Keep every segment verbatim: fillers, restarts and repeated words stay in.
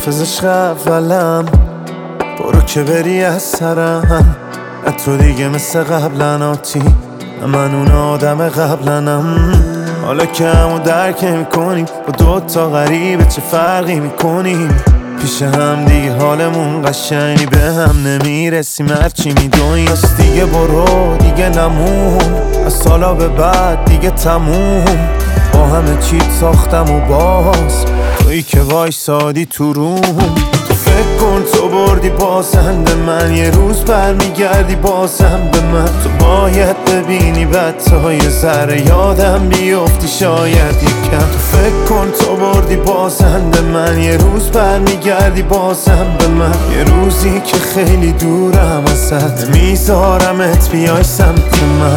حافظش اولم، برو که بری از سرم. نه تو دیگه مثل قبلن آتی، من اون آدم قبلنم. حالا که همو درک میکنیم، با دوتا غریبه چه فرقی میکنیم؟ پیش هم دیگه حالمون قشنگی به هم نمیرسیم، هرچی میدونیم. پس دیگه برو دیگه نمون، از سالا به بعد دیگه تموم. با همه چیت ساختم و باز تویی که وایسادی تو روم. تو فکر کن تو بردی بازنده من، یه روز برمیگردی بازم به من. تو باید ببینی بعد تا یه ذره یادم بیفتی شاید یکم. تو فکر کن تو بردی بازنده من، یه روز برمیگردی بازم به من. یه روزی که خیلی دورم ازت، میذارمت بیای سمت من.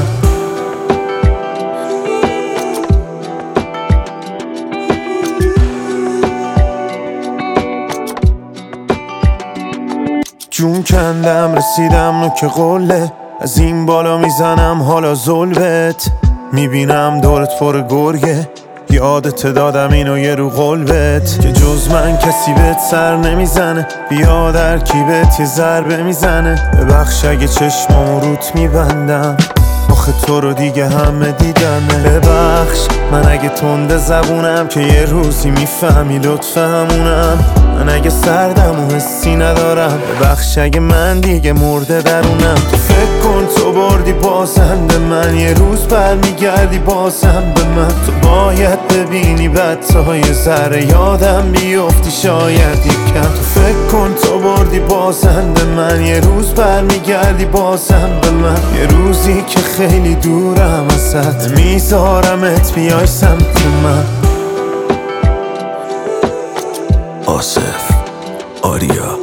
جون کندم رسیدم نوک قله، از این بالا میزنم حالا ظلمت. میبینم دورت پر گرگه، یادت دادم اینو یه رو قلبت، که جز من کسی بهت سر نمیزنه. بیا در کیبت یه ضربه میزنه، ببخش اگه چشمامو روت میبندم، آخه تو رو دیگه همه دیدنه. ببخش من اگه تنده زبونم، که یه روزی میفهمی لطف همونم. من اگه سردم و حسی ندارم، ببخش اگه من دیگه مرده درونم. تو فکر کن تو بردی بازنده من، یه روز برمیگردی بازم به من. تو باید ببینی بعد تا یه ذره یادم بیفتی شاید یکم. تو فکر کن تو بردی بازنده من، یه روز برمیگردی بازم به من. یه روزی که خیلی دورم ازت، میذارمت بیای سمت من. آصف آریا